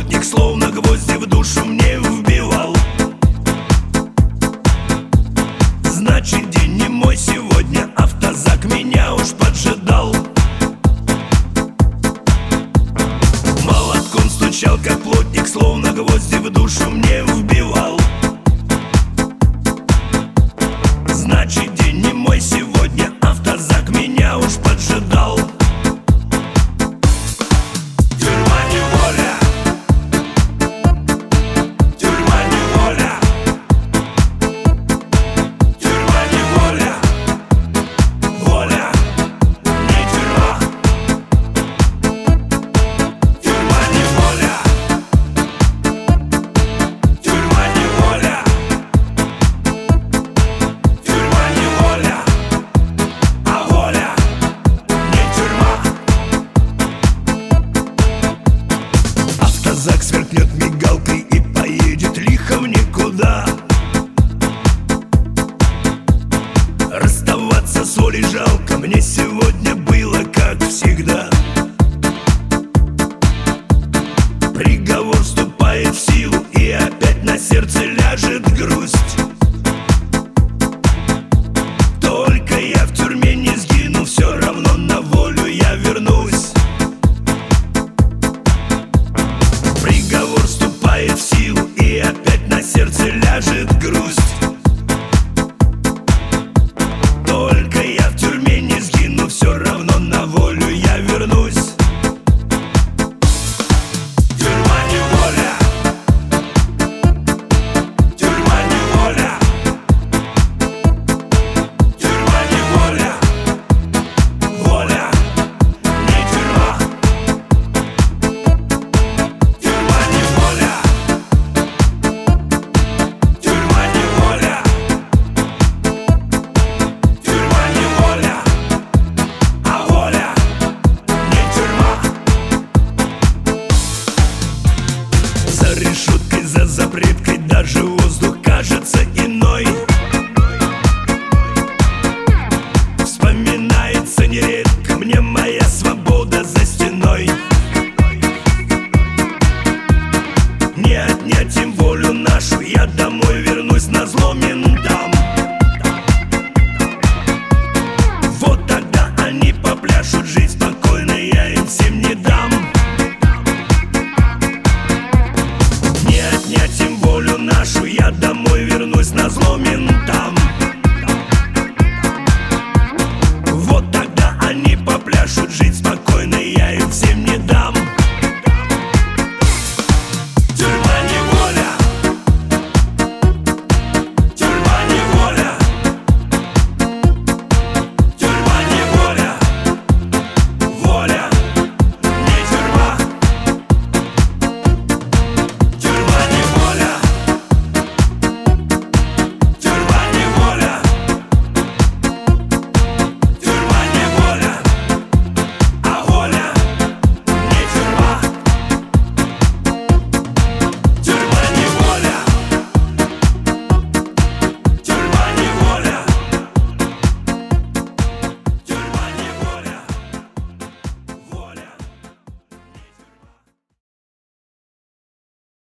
плотник словно гвозди в душу мне вбивал. Значит, день не мой сегодня, автозак меня уж поджидал. Молотком стучал, как плотник, словно гвозди в душу мне вбивал. Значит, день не мой сегодня, автозак меня уж поджидал. Тюрьма неволя, тюрьма неволя, тюрьма неволя, воля не тюрьма. Тюрьма неволя, тюрьма неволя, тюрьма неволя, а воля не тюрьма. Автозак сверкнет мигалкой и поедет лихо в никуда. Расставаться с волей жалко, мне сегодня было как всегда. Приговор вступает в силу, и опять на сердце ляжет грусть.